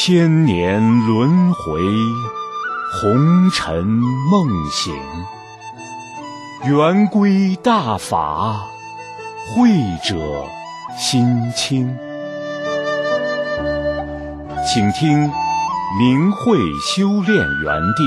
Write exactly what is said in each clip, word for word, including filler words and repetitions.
千年轮回，红尘梦醒，圆规大法，慧者心清。请听明慧修炼园地。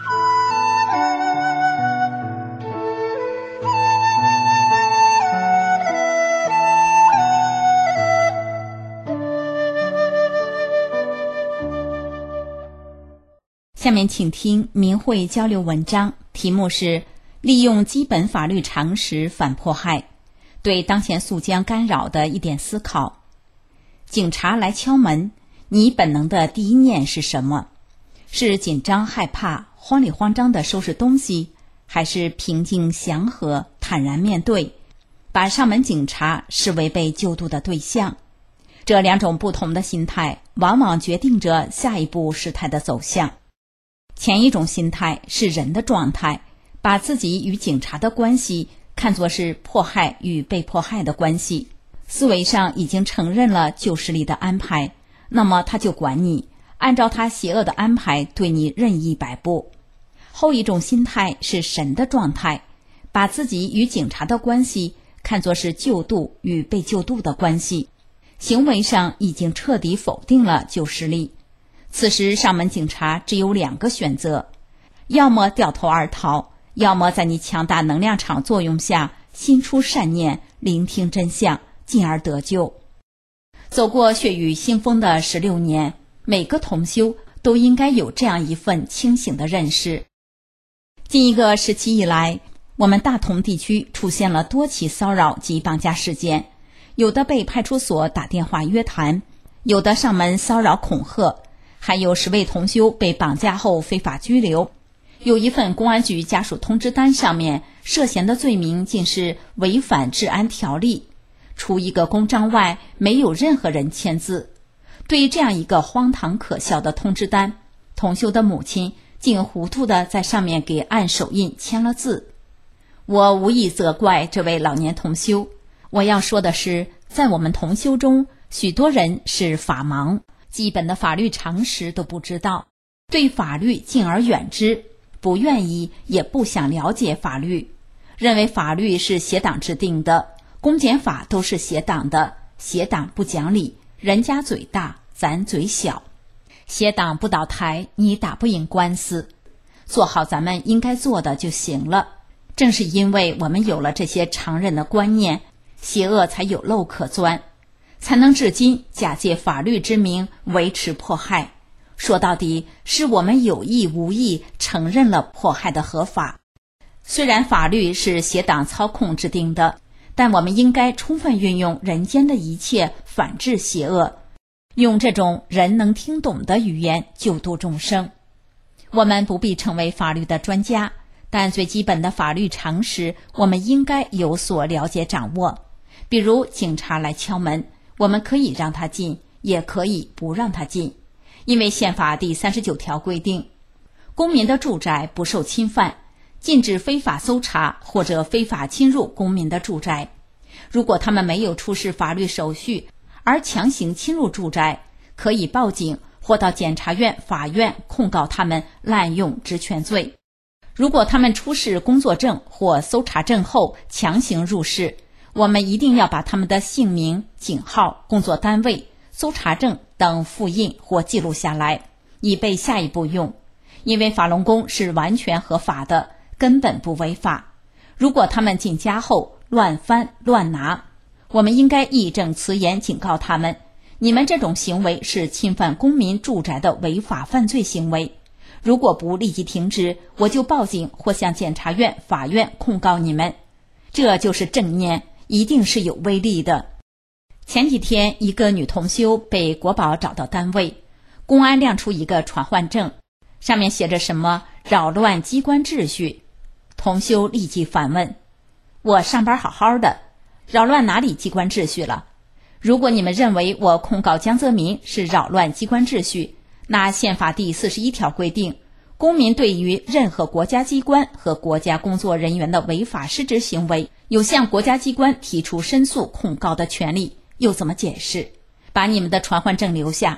下面请听明慧交流文章，题目是利用基本法律常识反迫害，对当前诉将干扰的一点思考。警察来敲门，你本能的第一念是什么？是紧张害怕，慌里慌张地收拾东西，还是平静祥和，坦然面对，把上门警察视为被救度的对象？这两种不同的心态往往决定着下一步事态的走向。前一种心态是人的状态，把自己与警察的关系看作是迫害与被迫害的关系，思维上已经承认了旧势力的安排，那么他就管你，按照他邪恶的安排对你任意摆布。后一种心态是神的状态，把自己与警察的关系看作是救度与被救度的关系，行为上已经彻底否定了旧势力。此时上门警察只有两个选择，要么掉头而逃，要么在你强大能量场作用下心出善念，聆听真相，进而得救。走过血雨腥风的十六年，每个同修都应该有这样一份清醒的认识。近一个时期以来，我们大同地区出现了多起骚扰及绑架事件，有的被派出所打电话约谈，有的上门骚扰恐吓，还有十位同修被绑架后非法拘留。有一份公安局家属通知单上面涉嫌的罪名竟是违反治安条例，除一个公章外没有任何人签字。对于这样一个荒唐可笑的通知单，同修的母亲竟糊涂地在上面给按手印签了字。我无意责怪这位老年同修，我要说的是，在我们同修中，许多人是法盲，基本的法律常识都不知道，对法律敬而远之，不愿意也不想了解法律，认为法律是邪党制定的，公检法都是邪党的，邪党不讲理，人家嘴大，咱嘴小，邪党不倒台，你打不赢官司，做好咱们应该做的就行了。正是因为我们有了这些常人的观念，邪恶才有漏可钻，才能至今假借法律之名维持迫害。说到底，是我们有意无意承认了迫害的合法。虽然法律是邪党操控制定的，但我们应该充分运用人间的一切反制邪恶，用这种人能听懂的语言救度众生。我们不必成为法律的专家，但最基本的法律常识我们应该有所了解掌握。比如警察来敲门，我们可以让他进，也可以不让他进。因为宪法第三十九条规定，公民的住宅不受侵犯，禁止非法搜查或者非法侵入公民的住宅。如果他们没有出示法律手续而强行侵入住宅，可以报警或到检察院、法院控告他们滥用职权罪。如果他们出示工作证或搜查证后强行入室，我们一定要把他们的姓名、警号、工作单位、搜查证等复印或记录下来，以备下一步用。因为法轮功是完全合法的，根本不违法。如果他们进家后乱翻乱拿，我们应该义正辞严警告他们，你们这种行为是侵犯公民住宅的违法犯罪行为。如果不立即停止，我就报警或向检察院、法院控告你们。这就是正念，一定是有威力的。前几天，一个女同修被国保找到单位，公安亮出一个传唤证，上面写着什么扰乱机关秩序。同修立即反问，我上班好好的，扰乱哪里机关秩序了？如果你们认为我控告江泽民是扰乱机关秩序，那宪法第四十一条规定，公民对于任何国家机关和国家工作人员的违法失职行为，有向国家机关提出申诉控告的权利，又怎么解释？把你们的传唤证留下，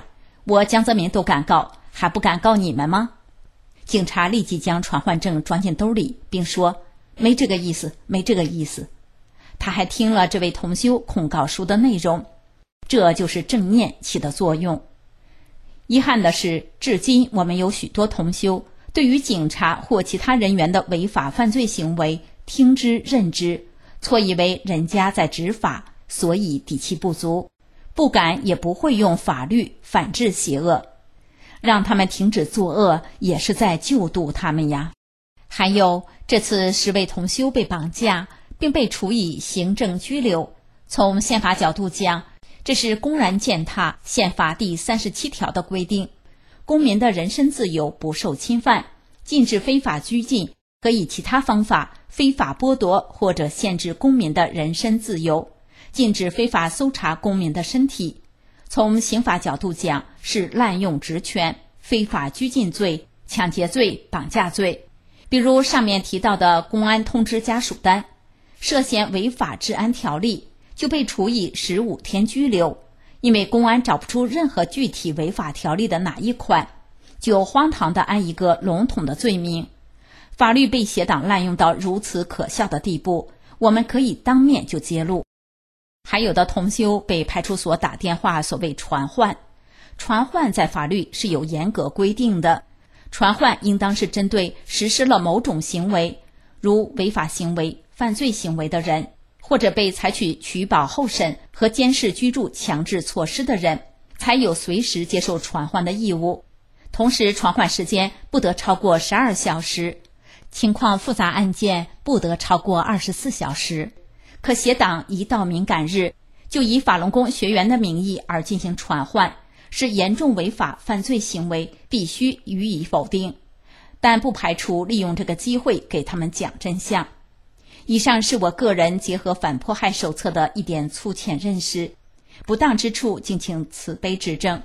我江泽民都敢告，还不敢告你们吗？警察立即将传唤证装进兜里，并说没这个意思，没这个意思。他还听了这位同修控告书的内容，这就是正念起的作用。遗憾的是，至今我们有许多同修对于警察或其他人员的违法犯罪行为听之任之，错以为人家在执法，所以底气不足，不敢也不会用法律反制邪恶。让他们停止作恶，也是在救度他们呀。还有，这次十位同修被绑架，并被处以行政拘留。从宪法角度讲，这是公然践踏宪法第三十七条的规定，公民的人身自由不受侵犯，禁止非法拘禁和以其他方法非法剥夺或者限制公民的人身自由，禁止非法搜查公民的身体。从刑法角度讲，是滥用职权、非法拘禁罪、抢劫罪、绑架罪。比如上面提到的公安通知家属单，涉嫌违法治安条例，就被处以十五天拘留。因为公安找不出任何具体违法条例的哪一款，就荒唐地安一个笼统的罪名。法律被邪党滥用到如此可笑的地步，我们可以当面就揭露。还有的同修被派出所打电话所谓传唤，传唤在法律是有严格规定的，传唤应当是针对实施了某种行为，如违法行为、犯罪行为的人，或者被采取取保候审和监视居住强制措施的人，才有随时接受传唤的义务。同时，传唤时间不得超过十二小时，情况复杂案件不得超过二十四小时。可邪党一到敏感日，就以法轮功学员的名义而进行传唤，是严重违法犯罪行为，必须予以否定。但不排除利用这个机会给他们讲真相。以上是我个人结合反迫害手册的一点粗浅认识，不当之处敬请慈悲指正。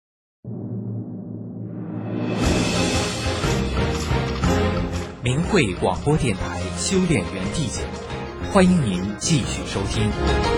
明慧广播电台修炼园地节目，欢迎您继续收听。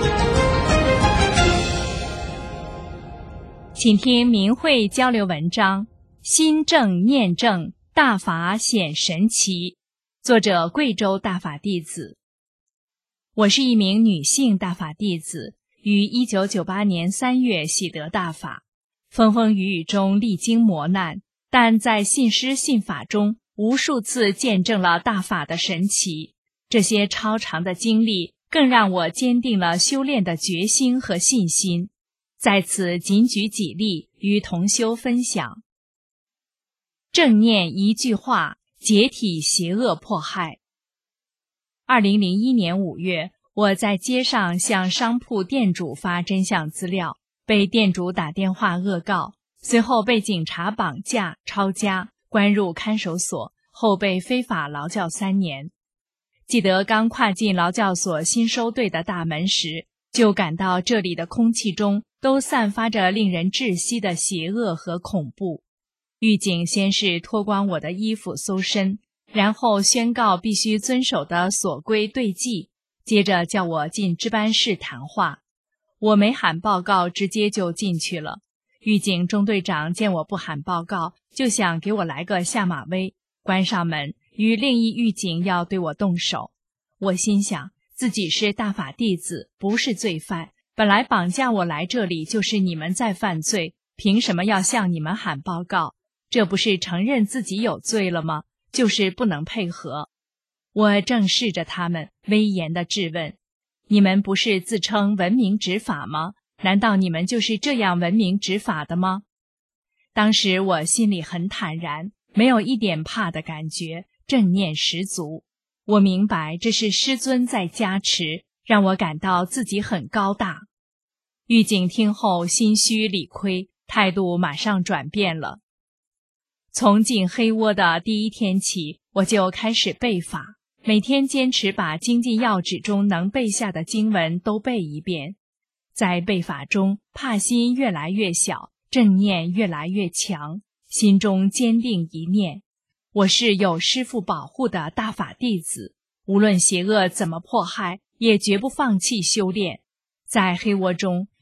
请听明慧交流文章：心正念正，大法显神奇。作者贵州大法弟子。我是一名女性大法弟子，于一九九八年三月喜得大法，风风雨雨中历经磨难，但在信师信法中无数次见证了大法的神奇。这些超长的经历更让我坚定了修炼的决心和信心。在此仅举几例与同修分享。正念一句话，解体邪恶迫害。二零零一年五月，我在街上向商铺店主发真相资料，被店主打电话恶告，随后被警察绑架、抄家，关入看守所，后被非法劳教三年。记得刚跨进劳教所新收队的大门时，就感到这里的空气中都散发着令人窒息的邪恶和恐怖。狱警先是脱光我的衣服搜身，然后宣告必须遵守的所规对纪，接着叫我进值班室谈话。我没喊报告，直接就进去了。狱警中队长见我不喊报告，就想给我来个下马威，关上门，与另一狱警要对我动手。我心想，自己是大法弟子，不是罪犯，本来绑架我来这里就是你们在犯罪，凭什么要向你们喊报告？这不是承认自己有罪了吗？就是不能配合。我正视着他们，威严地质问：你们不是自称文明执法吗？难道你们就是这样文明执法的吗？当时我心里很坦然，没有一点怕的感觉，正念十足。我明白这是师尊在加持，让我感到自己很高大。狱警听后心虚理亏，态度马上转变了。从进黑窝的第一天起，我就开始背法，每天坚持把精进要旨中能背下的经文都背一遍。在背法中，怕心越来越小，正念越来越强，心中坚定一念：我是有师父保护的大法弟子，无论邪恶怎么迫害，也绝不放弃修炼。在黑窝中，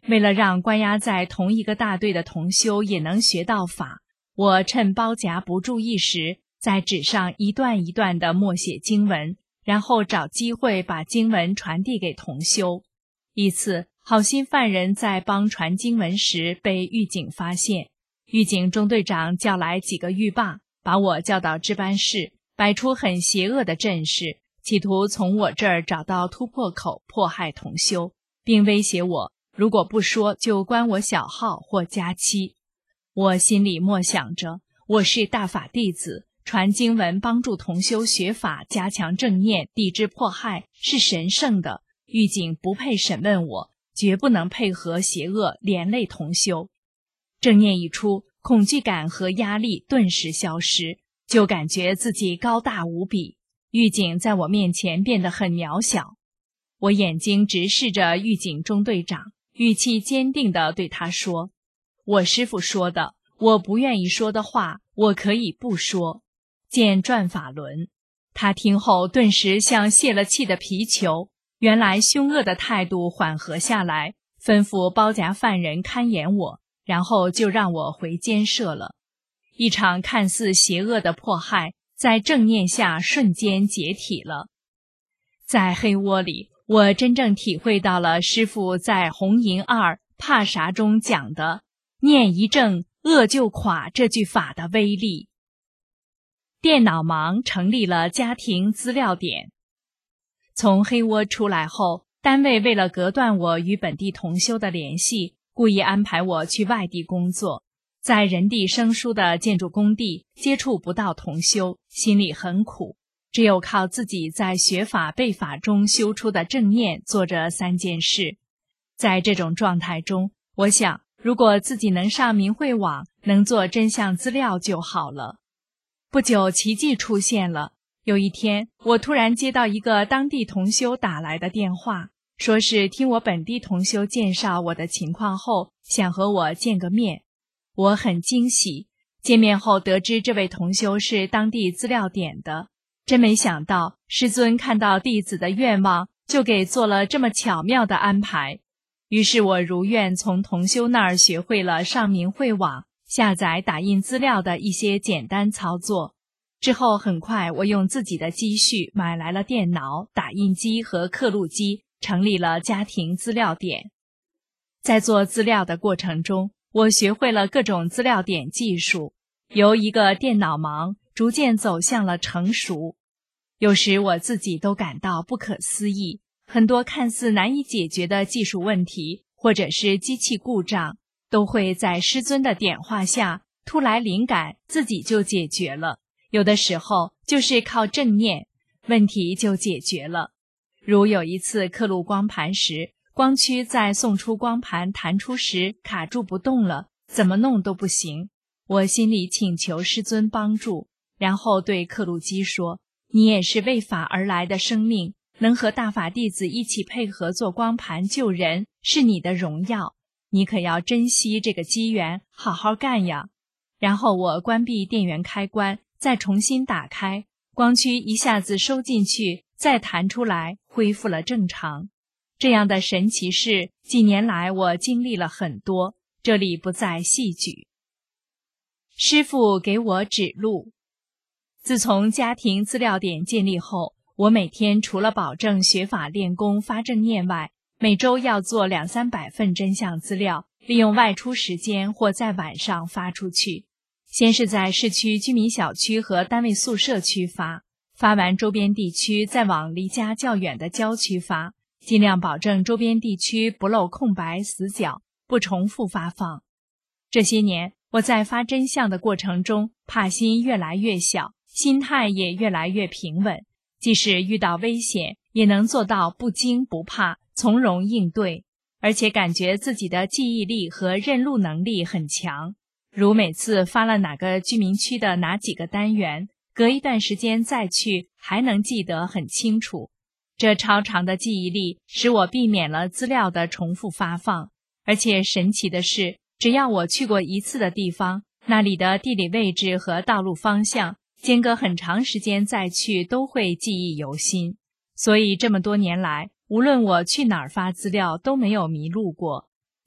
为了让关押在同一个大队的同修也能学到法，我趁包夹不注意时，在纸上一段一段地默写经文，然后找机会把经文传递给同修。一次，好心犯人在帮传经文时被狱警发现，狱警中队长叫来几个狱霸，把我叫到值班室，摆出很邪恶的阵势，企图从我这儿找到突破口迫害同修，并威胁我如果不说就关我小号或加期。我心里默想着，我是大法弟子，传经文帮助同修学法，加强正念，抵制迫害，是神圣的，狱警不配审问我，绝不能配合邪恶连累同修。正念一出，恐惧感和压力顿时消失，就感觉自己高大无比，狱警在我面前变得很渺小。我眼睛直视着狱警中队长，语气坚定地对他说，我师父说的，我不愿意说的话，我可以不说。见转法轮。他听后顿时像泄了气的皮球，原来凶恶的态度缓和下来，吩咐包夹犯人看严我，然后就让我回监舍了。一场看似邪恶的迫害，在正念下瞬间解体了。在黑窝里，我真正体会到了师父在《红银二怕啥》中讲的念一正，恶就垮这句法的威力。电脑盲成立了家庭资料点。从黑窝出来后，单位为了隔断我与本地同修的联系，故意安排我去外地工作，在人地生疏的建筑工地接触不到同修，心里很苦，只有靠自己在学法背法中修出的正念做着三件事。在这种状态中，我想如果自己能上明慧网，能做真相资料就好了。不久，奇迹出现了。有一天，我突然接到一个当地同修打来的电话，说是听我本地同修介绍我的情况后，想和我见个面。我很惊喜，见面后得知这位同修是当地资料点的，真没想到师尊看到弟子的愿望，就给做了这么巧妙的安排。于是我如愿从同修那儿学会了上明慧网下载打印资料的一些简单操作。之后很快我用自己的积蓄买来了电脑、打印机和刻录机，成立了家庭资料点。在做资料的过程中，我学会了各种资料点技术，由一个电脑盲逐渐走向了成熟。有时我自己都感到不可思议，很多看似难以解决的技术问题，或者是机器故障，都会在师尊的点化下突来灵感，自己就解决了。有的时候就是靠正念，问题就解决了。如有一次刻录光盘时，光驱在送出光盘弹出时卡住不动了，怎么弄都不行。我心里请求师尊帮助，然后对刻录机说，你也是为法而来的生命，能和大法弟子一起配合做光盘救人，是你的荣耀，你可要珍惜这个机缘，好好干呀。然后我关闭电源开关，再重新打开，光驱一下子收进去，再弹出来，恢复了正常。这样的神奇事，几年来我经历了很多，这里不再细举。师父给我指路。自从家庭资料点建立后，我每天除了保证学法练功发正念外，每周要做两三百份真相资料，利用外出时间或在晚上发出去。先是在市区居民小区和单位宿舍区发，发完周边地区再往离家较远的郊区发，尽量保证周边地区不漏空白死角，不重复发放。这些年，我在发真相的过程中，怕心越来越小，心态也越来越平稳，即使遇到危险，也能做到不惊不怕，从容应对，而且感觉自己的记忆力和认路能力很强。如每次发了哪个居民区的哪几个单元，隔一段时间再去，还能记得很清楚。这超长的记忆力使我避免了资料的重复发放，而且神奇的是，只要我去过一次的地方，那里的地理位置和道路方向，间隔很长时间再去都会记忆犹新。所以这么多年来，无论我去哪儿发资料都没有迷路过。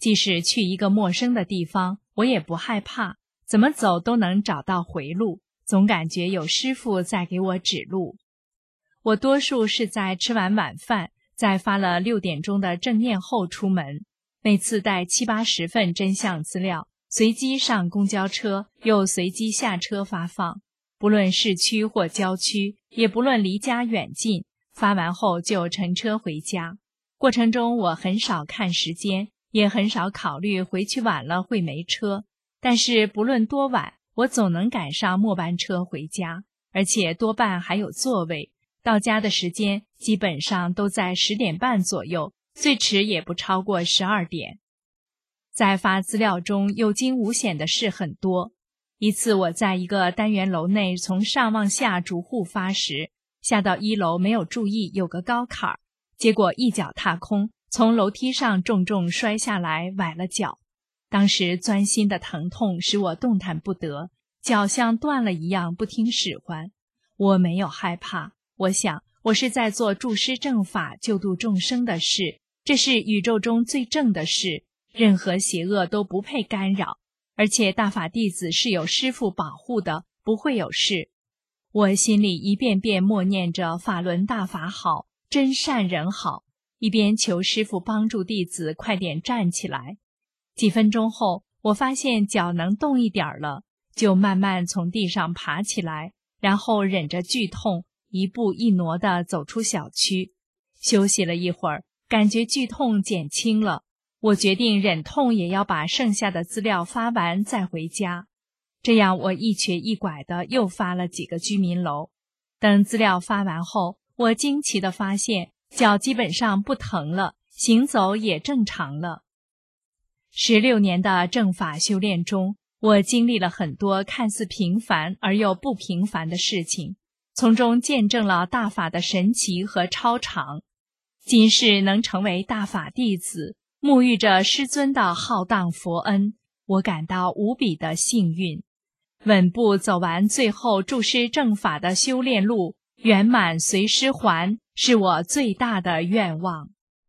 即使去一个陌生的地方，我也不害怕，怎么走都能找到回路，总感觉有师傅在给我指路。我多数是在吃完晚饭，在发了六点钟的正念后出门，每次带七八十份真相资料，随机上公交车，又随机下车发放，不论市区或郊区，也不论离家远近，发完后就乘车回家。过程中我很少看时间，也很少考虑回去晚了会没车，但是不论多晚，我总能赶上末班车回家，而且多半还有座位。到家的时间基本上都在十点半左右，最迟也不超过十二点。在发资料中有惊无险的事很多。一次我在一个单元楼内从上往下逐户发时，下到一楼没有注意有个高坎儿，结果一脚踏空，从楼梯上重重摔下来，崴了脚。当时钻心的疼痛使我动弹不得，脚像断了一样不听使唤。我没有害怕，我想我是在做助师正法救度众生的事，这是宇宙中最正的事，任何邪恶都不配干扰，而且大法弟子是有师父保护的，不会有事。我心里一遍遍默念着法轮大法好，真善人好，一边求师父帮助弟子快点站起来。几分钟后，我发现脚能动一点了，就慢慢从地上爬起来，然后忍着剧痛，一步一挪地走出小区。休息了一会儿，感觉剧痛减轻了，我决定忍痛也要把剩下的资料发完再回家。这样我一瘸一拐地又发了几个居民楼。等资料发完后，我惊奇地发现脚基本上不疼了，行走也正常了。十六年的正法修炼中，我经历了很多看似平凡而又不平凡的事情，从中见证了大法的神奇和超常。今世能成为大法弟子，沐浴着师尊的浩荡佛恩，我感到无比的幸运。稳步走完最后助师正法的修炼路，圆满随师还，是我最大的愿望。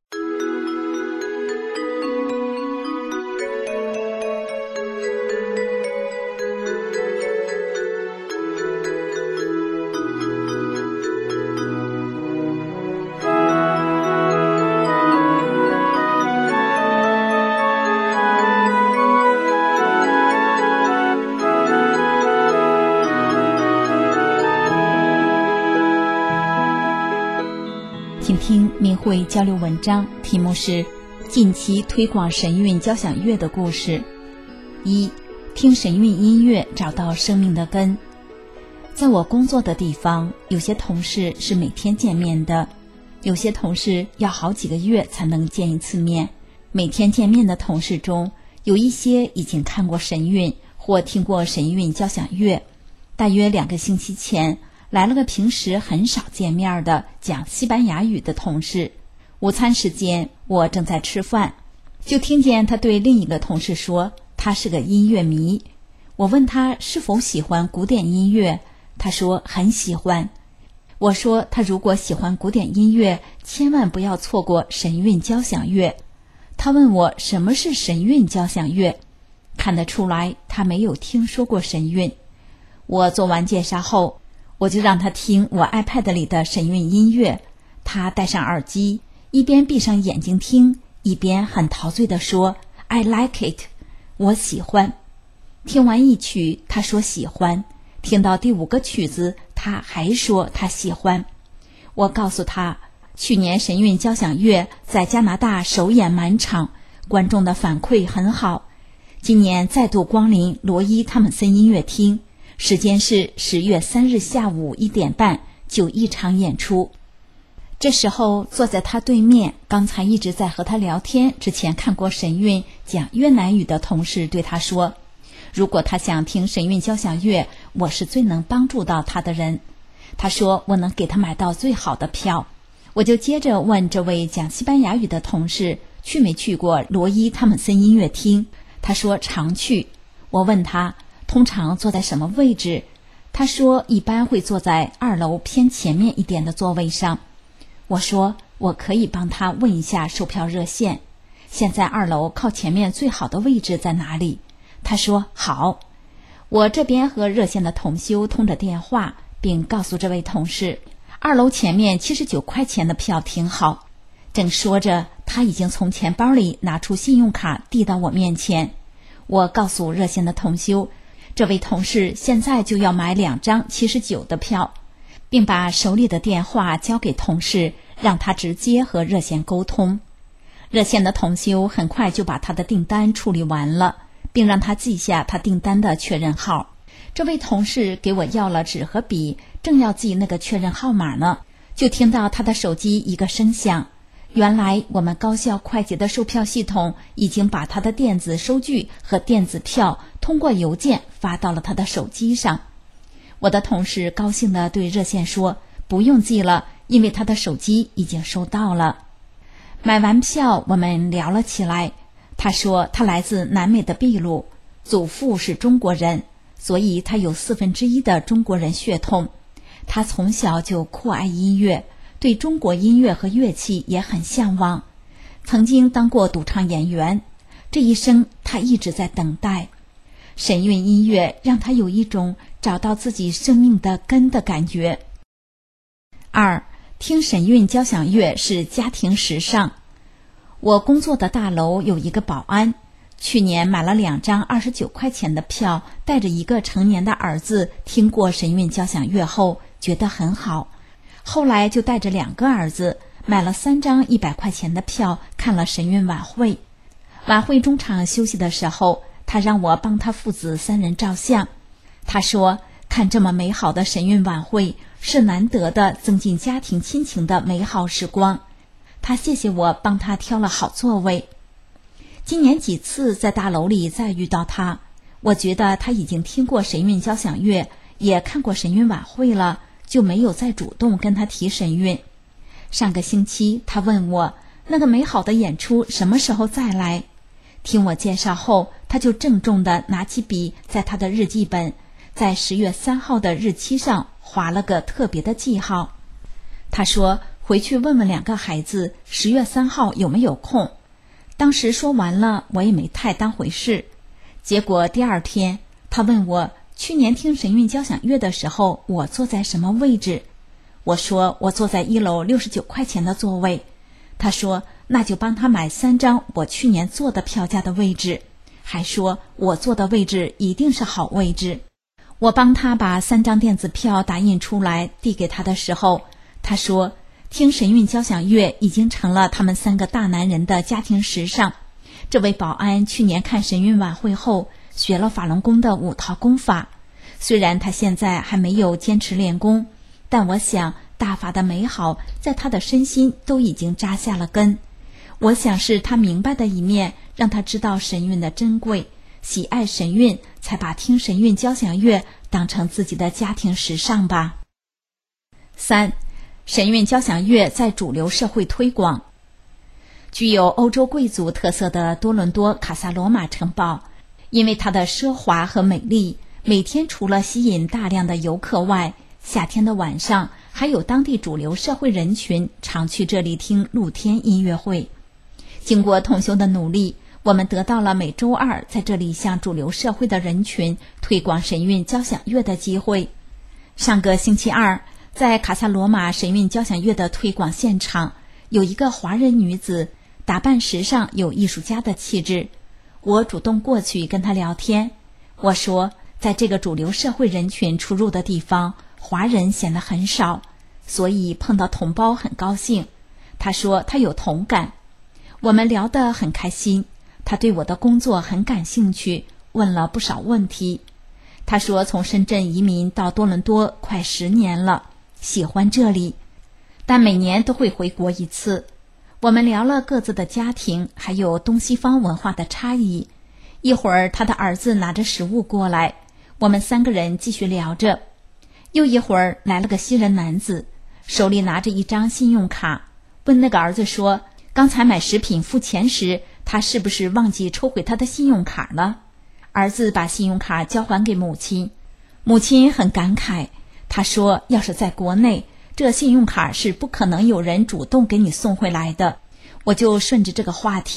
请听明慧交流文章，题目是近期推广神韵交响乐的故事。一、听神韵音乐找到生命的根。在我工作的地方，有些同事是每天见面的，有些同事要好几个月才能见一次面。每天见面的同事中，有一些已经看过神韵或听过神韵交响乐。大约两个星期前，来了个平时很少见面的讲西班牙语的同事。午餐时间，我正在吃饭，就听见他对另一个同事说他是个音乐迷。我问他是否喜欢古典音乐，他说很喜欢。我说他如果喜欢古典音乐，千万不要错过神韵交响乐。他问我什么是神韵交响乐，看得出来他没有听说过神韵。我做完介绍后，我就让他听我 iPad 里的神韵音乐。他戴上耳机，一边闭上眼睛听，一边很陶醉地说 I like it， 我喜欢。听完一曲，他说喜欢，听到第五个曲子，他还说他喜欢。我告诉他，去年神韵交响乐在加拿大首演满场，观众的反馈很好。今年再度光临罗伊汤姆森音乐厅，时间是十月三日下午一点半，就一场演出。这时候坐在他对面，刚才一直在和他聊天，之前看过神韵讲越南语的同事对他说，如果他想听神韵交响乐，我是最能帮助到他的人。他说我能给他买到最好的票。我就接着问这位讲西班牙语的同事去没去过罗伊汤姆森音乐厅。他说常去。我问他通常坐在什么位置，他说一般会坐在二楼偏前面一点的座位上。我说我可以帮他问一下售票热线。 现在二楼靠前面最好的位置在哪里？他说好。我这边和热线的同修通着电话，并告诉这位同事，二楼前面七十九块钱的票挺好。正说着，他已经从钱包里拿出信用卡递到我面前。我告诉热线的同修，这位同事现在就要买两张七十九的票，并把手里的电话交给同事，让他直接和热线沟通。热线的同修很快就把他的订单处理完了，并让他记下他订单的确认号。这位同事给我要了纸和笔，正要记那个确认号码呢，就听到他的手机一个声响。原来我们高校快捷的售票系统已经把他的电子收据和电子票通过邮件发到了他的手机上。我的同事高兴地对热线说，不用记了，因为他的手机已经收到了。买完票，我们聊了起来。他说他来自南美的秘鲁，祖父是中国人，所以他有四分之一的中国人血统。他从小就酷爱音乐，对中国音乐和乐器也很向往，曾经当过赌场演员。这一生他一直在等待。神韵音乐让他有一种找到自己生命的根的感觉。二，听神韵交响乐是家庭时尚。我工作的大楼有一个保安，去年买了两张二十九块钱的票，带着一个成年的儿子听过神韵交响乐后觉得很好，后来就带着两个儿子买了三张一百块钱的票，看了神韵晚会。晚会中场休息的时候，他让我帮他父子三人照相。他说看这么美好的神韵晚会是难得的增进家庭亲情的美好时光。他谢谢我帮他挑了好座位。今年几次在大楼里再遇到他，我觉得他已经听过神韵交响乐，也看过神韵晚会了，就没有再主动跟他提神韵。上个星期他问我那个美好的演出什么时候再来，听我介绍后，他就郑重地拿起笔，在他的日记本在十月三号的日期上划了个特别的记号。他说回去问问两个孩子十月三号有没有空。当时说完了，我也没太当回事。结果第二天他问我去年听神韵交响乐的时候我坐在什么位置。我说我坐在一楼六十九块钱的座位。他说那就帮他买三张我去年坐的票价的位置，还说我坐的位置一定是好位置。我帮他把三张电子票打印出来递给他的时候，他说听神韵交响乐已经成了他们三个大男人的家庭时尚。这位保安去年看神韵晚会后学了法轮功的五套功法，虽然他现在还没有坚持练功，但我想大法的美好在他的身心都已经扎下了根。我想是他明白的一面，让他知道神韵的珍贵，喜爱神韵，才把听神韵交响乐当成自己的家庭时尚吧。三，神韵交响乐在主流社会推广。具有欧洲贵族特色的多伦多卡萨罗马城堡，因为它的奢华和美丽，每天除了吸引大量的游客外，夏天的晚上还有当地主流社会人群常去这里听露天音乐会。经过同修的努力，我们得到了每周二在这里向主流社会的人群推广神韵交响乐的机会。上个星期二，在卡萨罗马神韵交响乐的推广现场，有一个华人女子，打扮时尚，有艺术家的气质。我主动过去跟她聊天，我说在这个主流社会人群出入的地方，华人显得很少，所以碰到同胞很高兴。她说她有同感。我们聊得很开心，她对我的工作很感兴趣，问了不少问题。她说从深圳移民到多伦多快十年了，喜欢这里，但每年都会回国一次。我们聊了各自的家庭，还有东西方文化的差异。一会儿他的儿子拿着食物过来，我们三个人继续聊着。又一会儿来了个西人男子，手里拿着一张信用卡，问那个儿子说刚才买食品付钱时，他是不是忘记抽回他的信用卡了？儿子把信用卡交还给母亲，母亲很感慨，他说要是在国内，这信用卡是不可能有人主动给你送回来的。我就顺着这个话题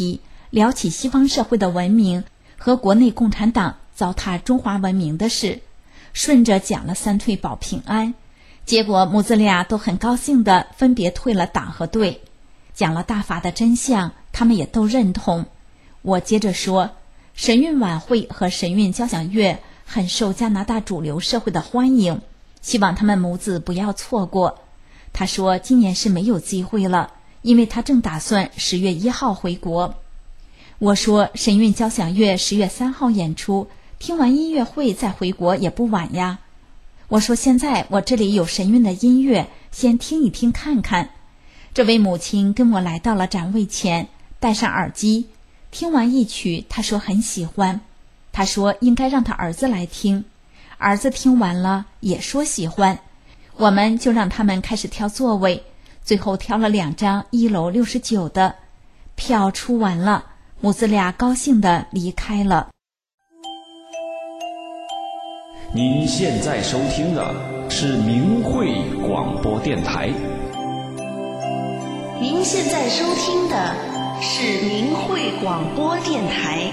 聊起西方社会的文明和国内共产党糟蹋中华文明的事，顺着讲了三退保平安。结果母子俩都很高兴地分别退了党和队。讲了大法的真相，他们也都认同。我接着说，神韵晚会和神韵交响乐很受加拿大主流社会的欢迎，希望他们母子不要错过。他说今年是没有机会了，因为他正打算十月一号回国。我说神韵交响乐十月三号演出，听完音乐会再回国也不晚呀。我说现在我这里有神韵的音乐，先听一听看看。这位母亲跟我来到了展位前，戴上耳机，听完一曲，她说很喜欢。她说应该让她儿子来听，儿子听完了也说喜欢。我们就让他们开始挑座位，最后挑了两张一楼六十九的票，出完了，母子俩高兴地离开了。 您现在收听的是明慧广播电台。 您现在收听的是明慧广播电台。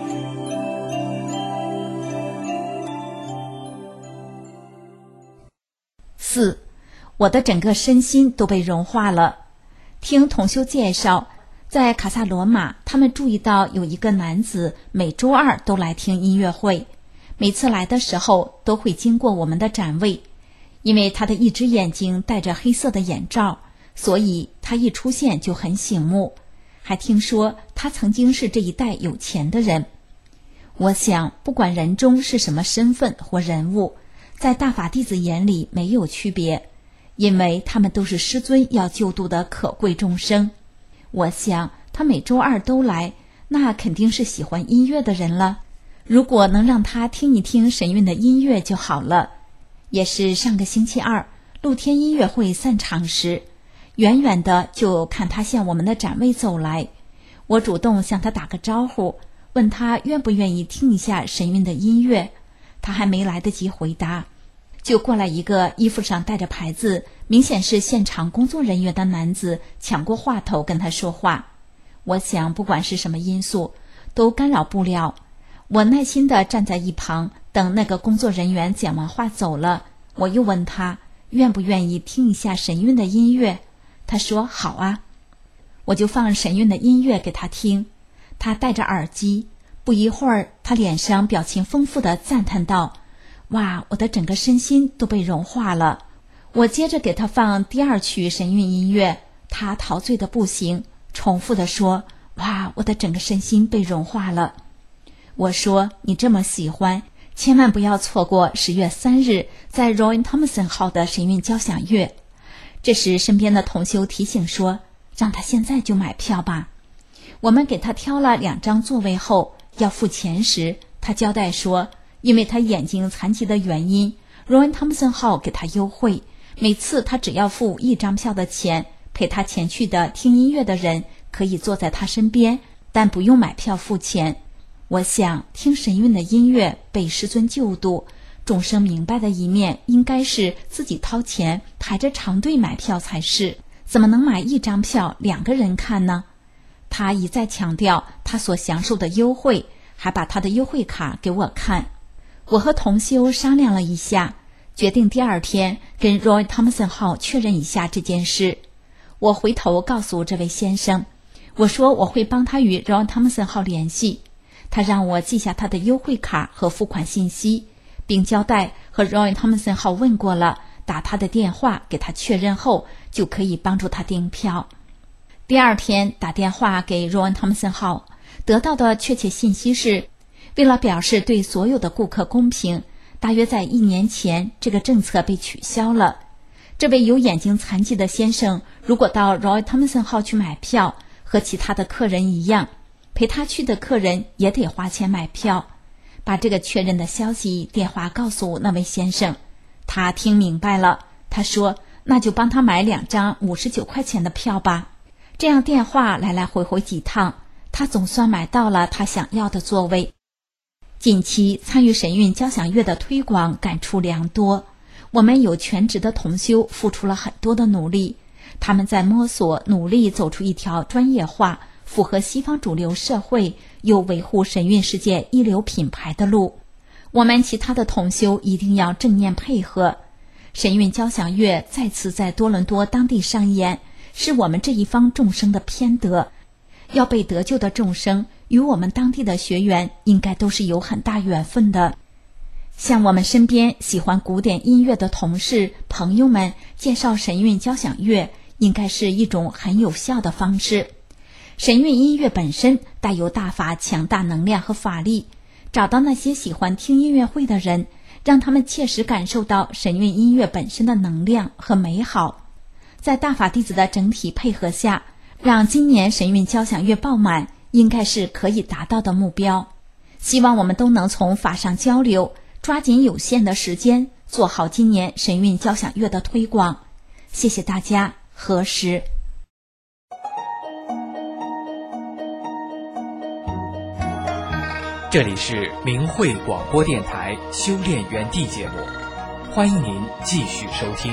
四，我的整个身心都被融化了。听同修介绍，在卡萨罗马，他们注意到有一个男子每周二都来听音乐会，每次来的时候都会经过我们的展位。因为他的一只眼睛戴着黑色的眼罩，所以他一出现就很醒目。还听说他曾经是这一代有钱的人。我想不管人中是什么身份或人物，在大法弟子眼里没有区别，因为他们都是师尊要救度的可贵众生。我想他每周二都来，那肯定是喜欢音乐的人了。如果能让他听一听神韵的音乐就好了。也是上个星期二露天音乐会散场时，远远的就看他向我们的展位走来。我主动向他打个招呼，问他愿不愿意听一下神韵的音乐。他还没来得及回答，就过来一个衣服上带着牌子，明显是现场工作人员的男子，抢过话头跟他说话。我想不管是什么因素都干扰不了，我耐心地站在一旁，等那个工作人员讲完话走了，我又问他愿不愿意听一下神韵的音乐。他说好啊。我就放神韵的音乐给他听，他戴着耳机，不一会儿他脸上表情丰富地赞叹道，哇，我的整个身心都被融化了。我接着给他放第二曲神韵音乐，他陶醉得不行，重复地说，哇，我的整个身心被融化了。我说你这么喜欢，千万不要错过十月三日在 Roy Thompson 号的神韵交响乐。这时身边的同修提醒说，让他现在就买票吧。我们给他挑了两张座位后，要付钱时，他交代说，因为他眼睛残疾的原因， Roy Thompson 号给他优惠，每次他只要付一张票的钱，陪他前去的听音乐的人可以坐在他身边，但不用买票付钱。我想听神韵的音乐被师尊救度，众生明白的一面应该是自己掏钱排着长队买票才是，怎么能买一张票两个人看呢？他一再强调他所享受的优惠，还把他的优惠卡给我看。我和同修商量了一下，决定第二天跟 Roy Thompson 号确认一下这件事。我回头告诉这位先生，我说我会帮他与 Roy Thompson 号联系，他让我记下他的优惠卡和付款信息，并交代和 Roy Thompson 号问过了，打他的电话给他确认后，就可以帮助他订票。第二天打电话给 Roy Thompson 号，得到的确切信息是，为了表示对所有的顾客公平，大约在一年前这个政策被取消了。这位有眼睛残疾的先生如果到 Roy Thompson 号去买票，和其他的客人一样，陪他去的客人也得花钱买票。把这个确认的消息电话告诉那位先生，他听明白了，他说那就帮他买两张五十九块钱的票吧。这样电话来来回回几趟，他总算买到了他想要的座位。近期参与神韵交响乐的推广感触良多，我们有全职的同修付出了很多的努力，他们在摸索努力走出一条专业化符合西方主流社会又维护神韵世界一流品牌的路。我们其他的同修一定要正面配合。神韵交响乐再次在多伦多当地上演，是我们这一方众生的偏德。要被得救的众生与我们当地的学员应该都是有很大缘分的。向我们身边喜欢古典音乐的同事朋友们介绍神韵交响乐，应该是一种很有效的方式。神韵音乐本身带有大法强大能量和法力，找到那些喜欢听音乐会的人，让他们切实感受到神韵音乐本身的能量和美好。在大法弟子的整体配合下，让今年神韵交响乐爆满，应该是可以达到的目标。希望我们都能从法上交流，抓紧有限的时间，做好今年神韵交响乐的推广。谢谢大家，何时。 这里是明慧广播电台修炼园地节目，欢迎您继续收听。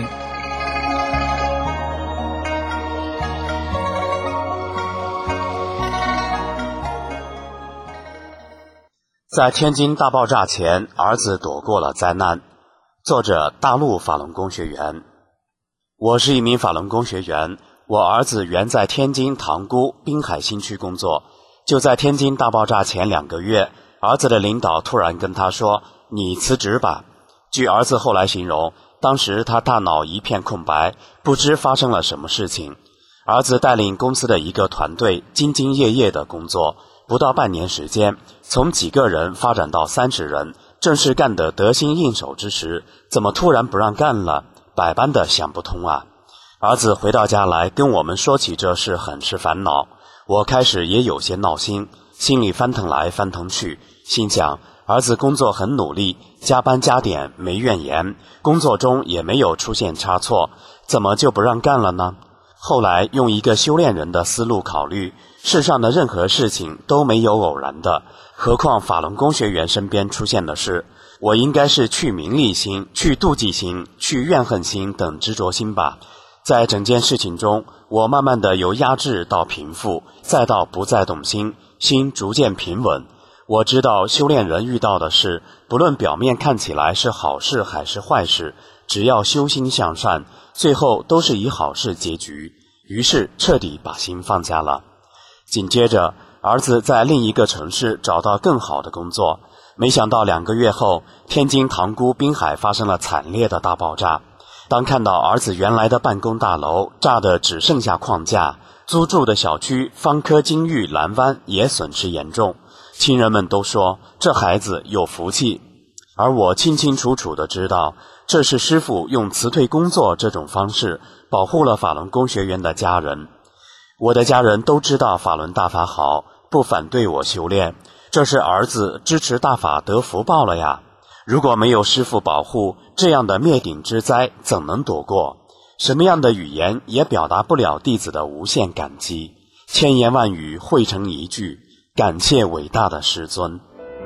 在天津大爆炸前，儿子躲过了灾难。作者：大陆法轮功学员。我是一名法轮功学员，我儿子原在天津塘沽滨海新区工作。就在天津大爆炸前两个月，儿子的领导突然跟他说：“你辞职吧。”据儿子后来形容，当时他大脑一片空白，不知发生了什么事情。儿子带领公司的一个团队兢兢业业的工作，不到半年时间，从几个人发展到三十人，正是干得得心应手之时，怎么突然不让干了？百般的想不通啊！儿子回到家来跟我们说起这事，很是烦恼。我开始也有些闹心，心里翻腾来翻腾去，心想儿子工作很努力，加班加点没怨言，工作中也没有出现差错，怎么就不让干了呢？后来用一个修炼人的思路考虑，世上的任何事情都没有偶然的，何况法轮功学员身边出现的事，我应该是去名利心、去妒忌心、去怨恨心等执着心吧。在整件事情中，我慢慢的由压制到平复，再到不再动心，心逐渐平稳。我知道修炼人遇到的事，不论表面看起来是好事还是坏事，只要修心向善，最后都是以好事结局。于是彻底把心放下了。紧接着，儿子在另一个城市找到更好的工作，没想到两个月后，天津塘沽滨海发生了惨烈的大爆炸。当看到儿子原来的办公大楼炸得只剩下框架，租住的小区方科金域蓝湾也损失严重，亲人们都说这孩子有福气。而我清清楚楚地知道，这是师父用辞退工作这种方式保护了法轮功学员的家人。我的家人都知道法轮大法好，不反对我修炼，这是儿子支持大法得福报了呀。如果没有师父保护，这样的灭顶之灾怎能躲过？什么样的语言也表达不了弟子的无限感激，千言万语汇成一句：感谢伟大的师尊。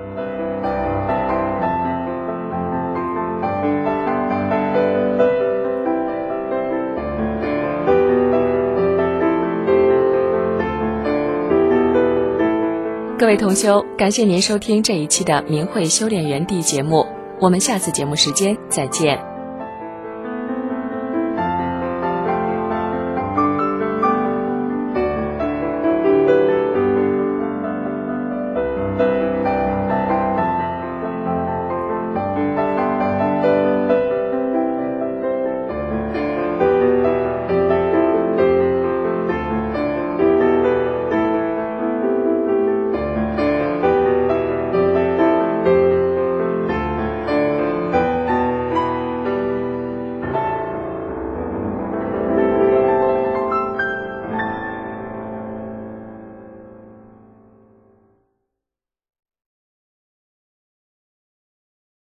各位同修，感谢您收听这一期的明慧修炼园地节目，我们下次节目时间再见。